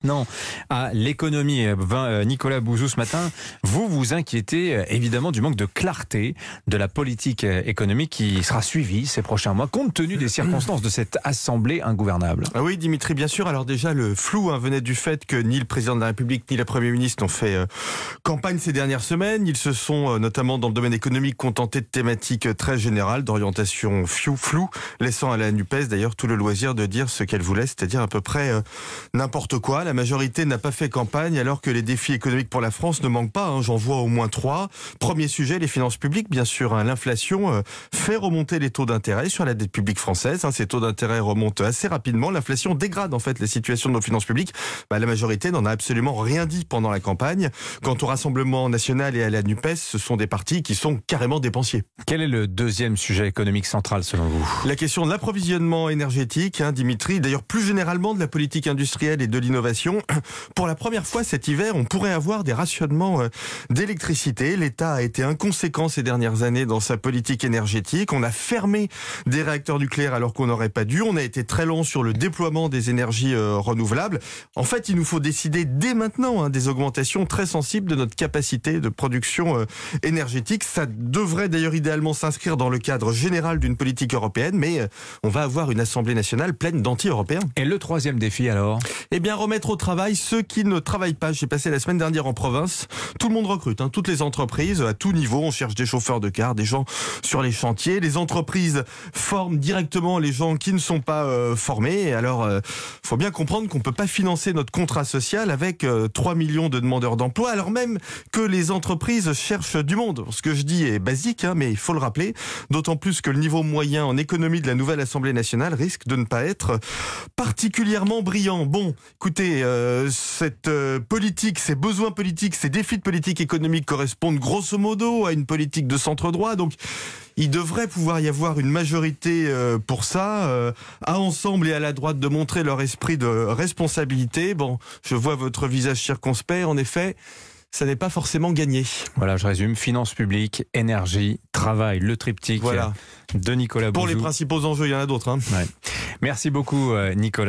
Non, à l'économie. Nicolas Bouzou, ce matin, vous vous inquiétez évidemment du manque de clarté de la politique économique qui sera suivie ces prochains mois, compte tenu des circonstances de cette assemblée ingouvernable. Ah oui, Dimitri, bien sûr. Alors déjà, le flou venait du fait que ni le président de la République ni la Première ministre n'ont fait campagne ces dernières semaines. Ils se sont, notamment dans le domaine économique, contentés de thématiques très générales, d'orientation floue, laissant à la NUPES d'ailleurs tout le loisir de dire ce qu'elle voulait, c'est-à-dire à peu près n'importe quoi. La majorité n'a pas fait campagne alors que les défis économiques pour la France ne manquent pas. J'en vois au moins 3. Premier sujet, les finances publiques, bien sûr. L'inflation fait remonter les taux d'intérêt sur la dette publique française. Ces taux d'intérêt remontent assez rapidement. L'inflation dégrade en fait la situation de nos finances publiques. La majorité n'en a absolument rien dit pendant la campagne. Quant au Rassemblement national et à la NUPES, ce sont des partis qui sont carrément dépensiers. Quel est le deuxième sujet économique central selon vous ? La question de l'approvisionnement énergétique, Dimitri, d'ailleurs plus généralement de la politique industrielle et de l'innovation. Pour la première fois cet hiver, on pourrait avoir des rationnements d'électricité. L'État a été inconséquent ces dernières années dans sa politique énergétique. On a fermé des réacteurs nucléaires alors qu'on n'aurait pas dû. On a été très lent sur le déploiement des énergies renouvelables. En fait, il nous faut décider dès maintenant des augmentations très sensibles de notre capacité de production énergétique. Ça devrait d'ailleurs idéalement s'inscrire dans le cadre général d'une politique européenne, mais on va avoir une Assemblée nationale pleine d'anti-européens. Et le troisième défi alors ? Eh bien, remettre au travail ceux qui ne travaillent pas. J'ai passé la semaine dernière en province. Tout le monde recrute, toutes les entreprises à tout niveau. On cherche des chauffeurs de car, des gens sur les chantiers. Les entreprises forment directement les gens qui ne sont pas formés. Alors, faut bien comprendre qu'on peut pas financer notre contrat social avec 3 millions de demandeurs d'emploi, alors même que les entreprises cherchent du monde. Ce que je dis est basique, mais il faut le rappeler. D'autant plus que le niveau moyen en économie de la nouvelle Assemblée nationale risque de ne pas être particulièrement brillant. Bon, écoutez, cette politique, ces besoins politiques, ces défis de politique économique correspondent grosso modo à une politique de centre-droit. Donc, il devrait pouvoir y avoir une majorité pour ça, à Ensemble et à la droite, de montrer leur esprit de responsabilité. Bon, je vois votre visage circonspect, en effet. Ça n'est pas forcément gagné. Voilà, je résume. Finances publiques, énergie, travail, le triptyque de Nicolas Bouzou. Pour les principaux enjeux, il y en a d'autres. Ouais. Merci beaucoup, Nicolas.